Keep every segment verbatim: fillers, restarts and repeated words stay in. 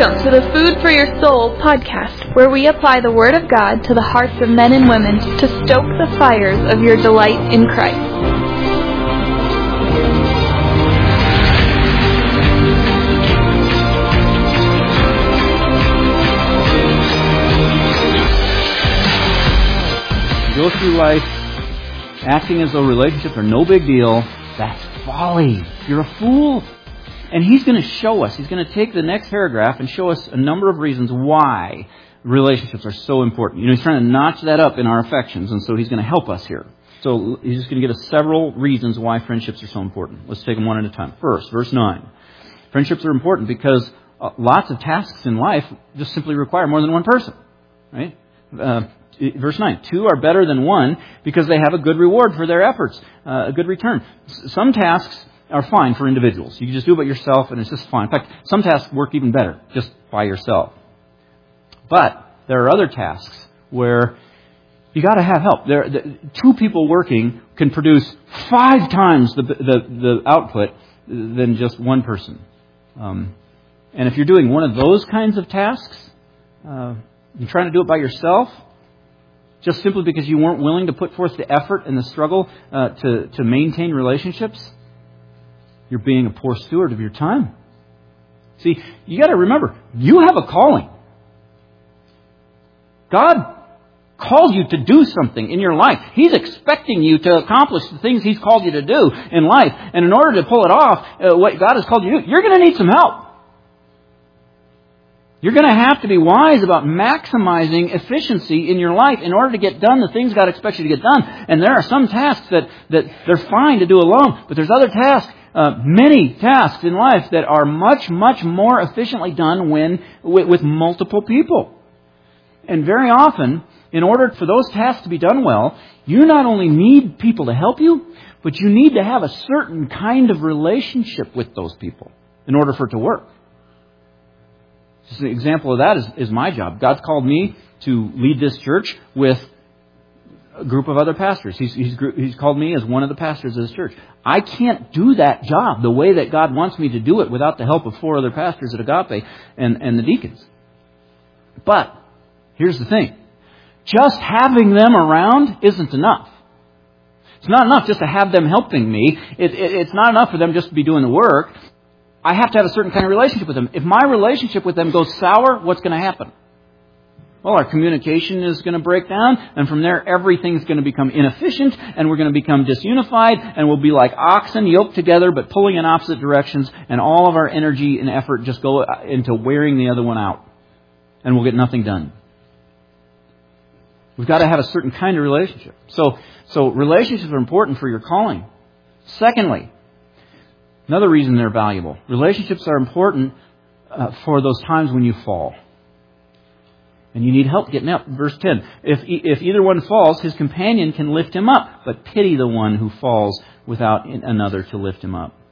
Welcome to the Food for Your Soul podcast, where we apply the Word of God to the hearts of men and women to stoke the fires of your delight in Christ. Go through life acting as though relationships are no big deal. That's folly. You're a fool. And he's going to show us, he's going to take the next paragraph and show us a number of reasons why relationships are so important. You know, he's trying to notch that up in our affections, and so he's going to help us here. So he's just going to give us several reasons why friendships are so important. Let's take them one at a time. First, verse nine. Friendships are important because uh, lots of tasks in life just simply require more than one person. Right? Uh, Verse nine, two are better than one because they have a good reward for their efforts, uh, a good return. S- some tasks are fine for individuals. You can just do it by yourself and it's just fine. In fact, some tasks work even better just by yourself. But there are other tasks where you got to have help. There, the, two people working can produce five times the, the, the output than just one person. Um, and if you're doing one of those kinds of tasks, uh, you're trying to do it by yourself, just simply because you weren't willing to put forth the effort and the struggle uh, to, to maintain relationships, you're being a poor steward of your time. See, you got to remember, you have a calling. God called you to do something in your life. He's expecting you to accomplish the things He's called you to do in life. And in order to pull it off, uh, what God has called you to do, you're going to need some help. You're going to have to be wise about maximizing efficiency in your life in order to get done the things God expects you to get done. And there are some tasks that, that they're fine to do alone, but there's other tasks, uh, many tasks in life that are much, much more efficiently done when with, with multiple people. And very often, in order for those tasks to be done well, you not only need people to help you, but you need to have a certain kind of relationship with those people in order for it to work. Just an example of that is, is my job. God's called me to lead this church with a group of other pastors. He's, he's, he's called me as one of the pastors of this church. I can't do that job the way that God wants me to do it without the help of four other pastors at Agape and, and the deacons. But here's the thing. Just having them around isn't enough. It's not enough just to have them helping me. It, it, it's not enough for them just to be doing the work. I have to have a certain kind of relationship with them. If my relationship with them goes sour, what's going to happen? Well, our communication is going to break down, and from there, everything's going to become inefficient, and we're going to become disunified, and we'll be like oxen yoked together, but pulling in opposite directions, and all of our energy and effort just go into wearing the other one out, and we'll get nothing done. We've got to have a certain kind of relationship. So, so relationships are important for your calling. Secondly, another reason they're valuable. Relationships are important uh, for those times when you fall. And you need help getting up. Verse ten. If, if either one falls, his companion can lift him up. But pity the one who falls without another to lift him up.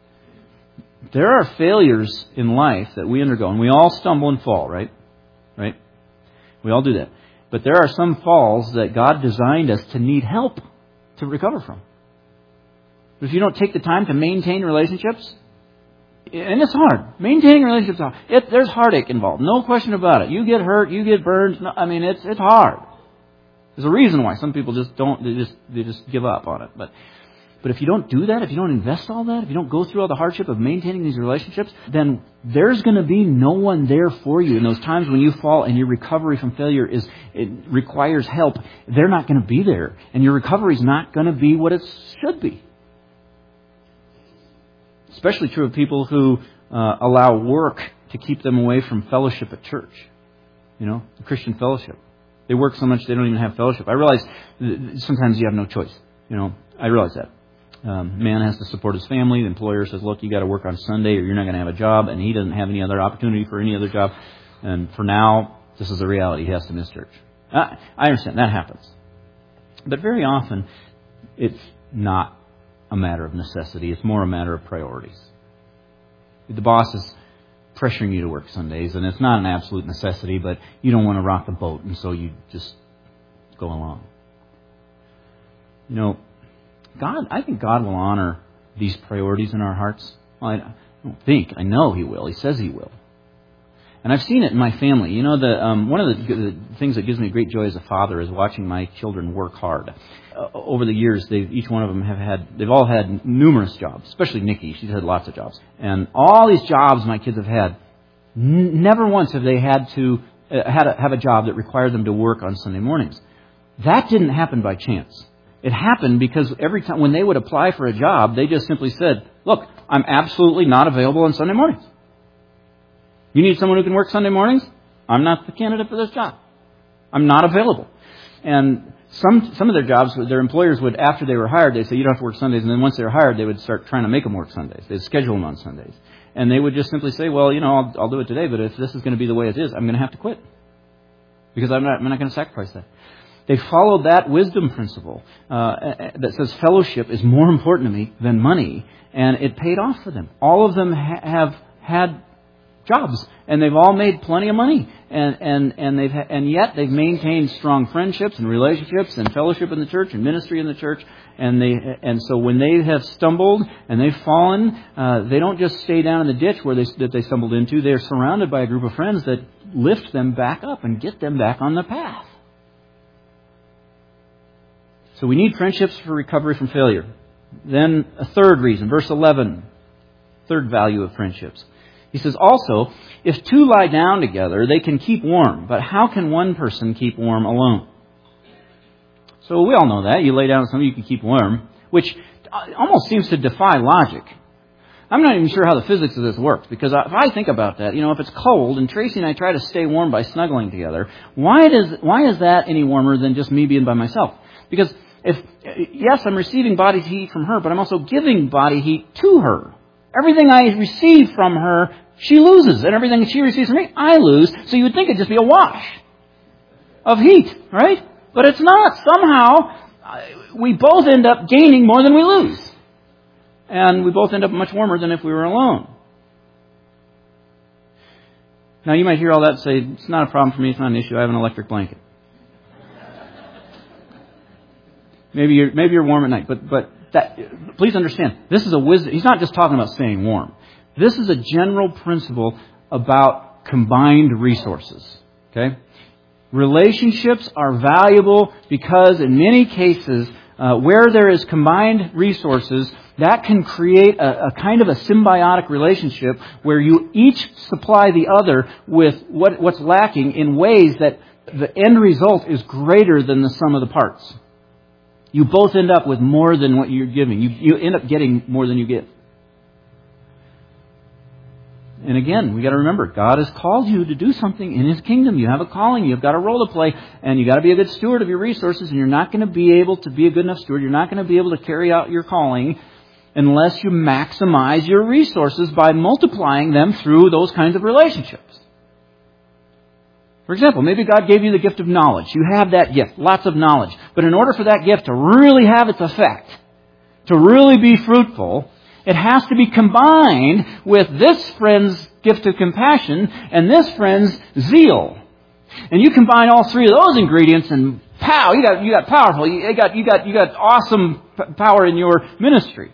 There are failures in life that we undergo. And we all stumble and fall, right? Right? We all do that. But there are some falls that God designed us to need help to recover from. But if you don't take the time to maintain relationships, and it's hard. Maintaining relationships is hard. It, there's heartache involved. No question about it. You get hurt, you get burned. No, I mean, it's it's hard. There's a reason why some people just don't, they just they just give up on it. But but if you don't do that, if you don't invest all that, if you don't go through all the hardship of maintaining these relationships, then there's going to be no one there for you in those times when you fall and your recovery from failure is it requires help. They're not going to be there, and your recovery is not going to be what it should be. Especially true of people who uh, allow work to keep them away from fellowship at church. You know, the Christian fellowship. They work so much they don't even have fellowship. I realize sometimes you have no choice. You know, I realize that. Um, man has to support his family. The employer says, look, you got to work on Sunday or you're not going to have a job. And he doesn't have any other opportunity for any other job. And for now, this is the reality. He has to miss church. I, I understand. That happens. But very often, it's not a matter of necessity. It's more a matter of priorities. The boss is pressuring you to work Sundays, and it's not an absolute necessity, but you don't want to rock the boat, and so you just go along. You know, God, I think God will honor these priorities in our hearts. Well, I don't think. I know He will. He says He will. And I've seen it in my family. You know, the um, one of the, the things that gives me great joy as a father is watching my children work hard. Uh, over the years, they each one of them have had, they've all had numerous jobs, especially Nikki. She's had lots of jobs. And all these jobs my kids have had, n- never once have they had to uh, had a, have a job that required them to work on Sunday mornings. That didn't happen by chance. It happened because every time when they would apply for a job, they just simply said, look, I'm absolutely not available on Sunday mornings. You need someone who can work Sunday mornings? I'm not the candidate for this job. I'm not available. And some some of their jobs, their employers would, after they were hired, they'd say, you don't have to work Sundays. And then once they were hired, they would start trying to make them work Sundays. They'd schedule them on Sundays. And they would just simply say, well, you know, I'll, I'll do it today, but if this is going to be the way it is, I'm going to have to quit. Because I'm not, I'm not going to sacrifice that. They followed that wisdom principle uh, that says fellowship is more important to me than money. And it paid off for them. All of them ha- have had jobs, and they've all made plenty of money, and and and they've ha- and yet they've maintained strong friendships and relationships and fellowship in the church and ministry in the church, and they and so when they have stumbled and they've fallen, uh, they don't just stay down in the ditch where they that they stumbled into. They're surrounded by a group of friends that lift them back up and get them back on the path. So we need friendships for recovery from failure. Then a third reason, verse eleven, third value of friendships. He says, also, if two lie down together, they can keep warm. But how can one person keep warm alone? So we all know that. You lay down with somebody, you can keep warm, which almost seems to defy logic. I'm not even sure how the physics of this works, because if I think about that, you know, if it's cold and Tracy and I try to stay warm by snuggling together, why does why is that any warmer than just me being by myself? Because if yes, I'm receiving body heat from her, but I'm also giving body heat to her. Everything I receive from her, she loses. And everything she receives from me, I lose. So you would think it'd just be a wash of heat, right? But it's not. Somehow, we both end up gaining more than we lose. And we both end up much warmer than if we were alone. Now, you might hear all that and say, it's not a problem for me, it's not an issue, I have an electric blanket. Maybe you're, maybe you're warm at night, but, but that, please understand, this is a wisdom. He's not just talking about staying warm. This is a general principle about combined resources. Okay? Relationships are valuable because in many cases, uh, where there is combined resources, that can create a, a kind of a symbiotic relationship where you each supply the other with what, what's lacking in ways that the end result is greater than the sum of the parts. You both end up with more than what you're giving. You, you end up getting more than you give. And again, we got to remember, God has called you to do something in His kingdom. You have a calling. You've got a role to play. And you got to be a good steward of your resources. And you're not going to be able to be a good enough steward. You're not going to be able to carry out your calling unless you maximize your resources by multiplying them through those kinds of relationships. For example, maybe God gave you the gift of knowledge. You have that gift, lots of knowledge. But in order for that gift to really have its effect, to really be fruitful, it has to be combined with this friend's gift of compassion and this friend's zeal. And you combine all three of those ingredients and pow, you got you got powerful. You got you got you got awesome power in your ministry.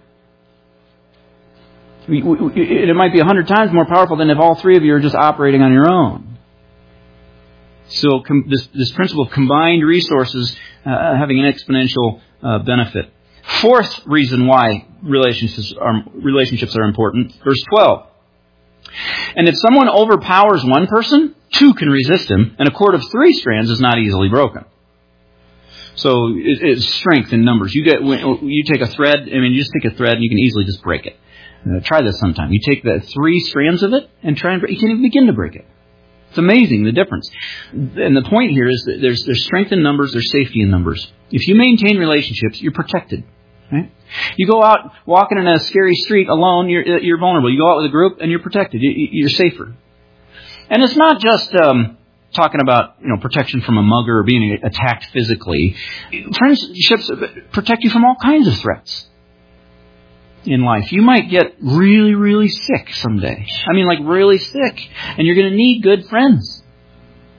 It might be a hundred times more powerful than if all three of you are just operating on your own. So com- this, this principle of combined resources uh, having an exponential uh, benefit. Fourth reason why relationships are, relationships are important, verse twelve. And if someone overpowers one person, two can resist him, and a cord of three strands is not easily broken. So it, it's strength in numbers. You get you take a thread, I mean, you just take a thread and you can easily just break it. Uh, try this sometime. You take the three strands of it and try and break, you can't even begin to break it. It's amazing, the difference. And the point here is that there's, there's strength in numbers, there's safety in numbers. If you maintain relationships, you're protected. Right? You go out walking in a scary street alone, you're, you're vulnerable. You go out with a group and you're protected. You, you're safer. And it's not just um, talking about, you know, protection from a mugger or being attacked physically. Friendships protect you from all kinds of threats in life. You might get really, really sick someday. I mean, like really sick. And you're going to need good friends.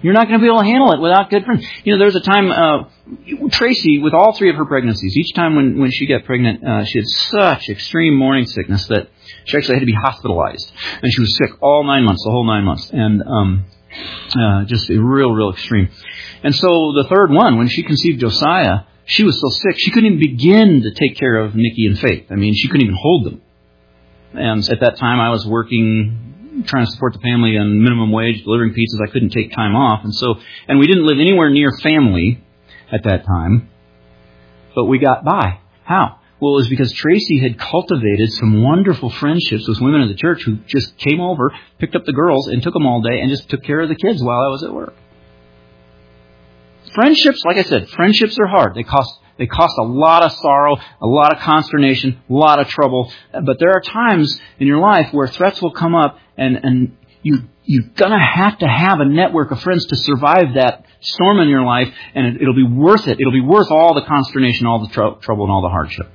You're not going to be able to handle it without good friends. You know, there was a time, uh, Tracy, with all three of her pregnancies, each time when, when she got pregnant, uh, she had such extreme morning sickness that she actually had to be hospitalized. And she was sick all nine months, the whole nine months. And um, uh, just real, real extreme. And so the third one, when she conceived Josiah, she was so sick, she couldn't even begin to take care of Nikki and Faith. I mean, she couldn't even hold them. And at that time, I was working, trying to support the family on minimum wage, delivering pizzas. I couldn't take time off. And so, and we didn't live anywhere near family at that time, but we got by. How? Well, it was because Tracy had cultivated some wonderful friendships with women in the church who just came over, picked up the girls, and took them all day and just took care of the kids while I was at work. Friendships, like I said, friendships are hard. They cost They cost a lot of sorrow, a lot of consternation, a lot of trouble. But there are times in your life where threats will come up, and, and you, you're going to have to have a network of friends to survive that storm in your life, and it, it'll be worth it. It'll be worth all the consternation, all the tr- trouble, and all the hardship.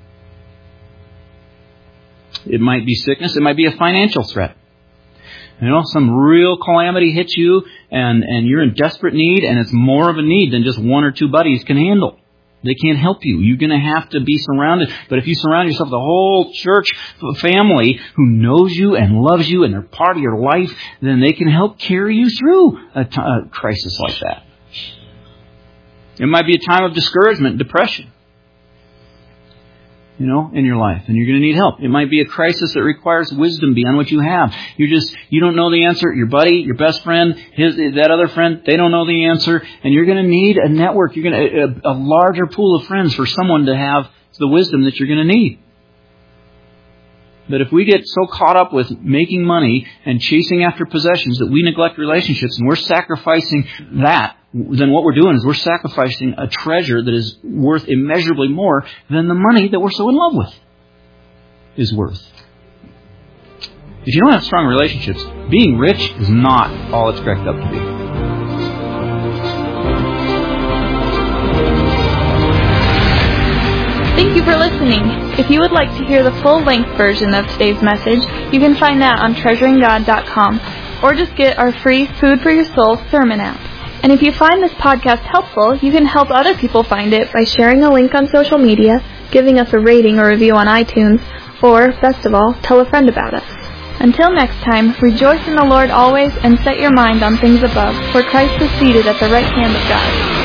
It might be sickness. It might be a financial threat. You know, some real calamity hits you, and, and you're in desperate need, and it's more of a need than just one or two buddies can handle. They can't help you. You're going to have to be surrounded. But if you surround yourself with a whole church family who knows you and loves you and they're part of your life, then they can help carry you through a, t- a crisis like that. It might be a time of discouragement, depression, you know, in your life, and you're going to need help. It might be a crisis that requires wisdom beyond what you have. You're just, you don't know the answer. Your buddy, your best friend, his, that other friend, they don't know the answer, and you're going to need a network. You're going to, a, a larger pool of friends for someone to have the wisdom that you're going to need. But if we get so caught up with making money and chasing after possessions that we neglect relationships, and we're sacrificing that, then what we're doing is we're sacrificing a treasure that is worth immeasurably more than the money that we're so in love with is worth. If you don't have strong relationships, being rich is not all it's cracked up to be. Thank you for listening. If you would like to hear the full-length version of today's message, you can find that on treasuring god dot com, or just get our free Food for Your Soul sermon app. And if you find this podcast helpful, you can help other people find it by sharing a link on social media, giving us a rating or review on iTunes, or, best of all, tell a friend about us. Until next time, rejoice in the Lord always and set your mind on things above, where Christ is seated at the right hand of God.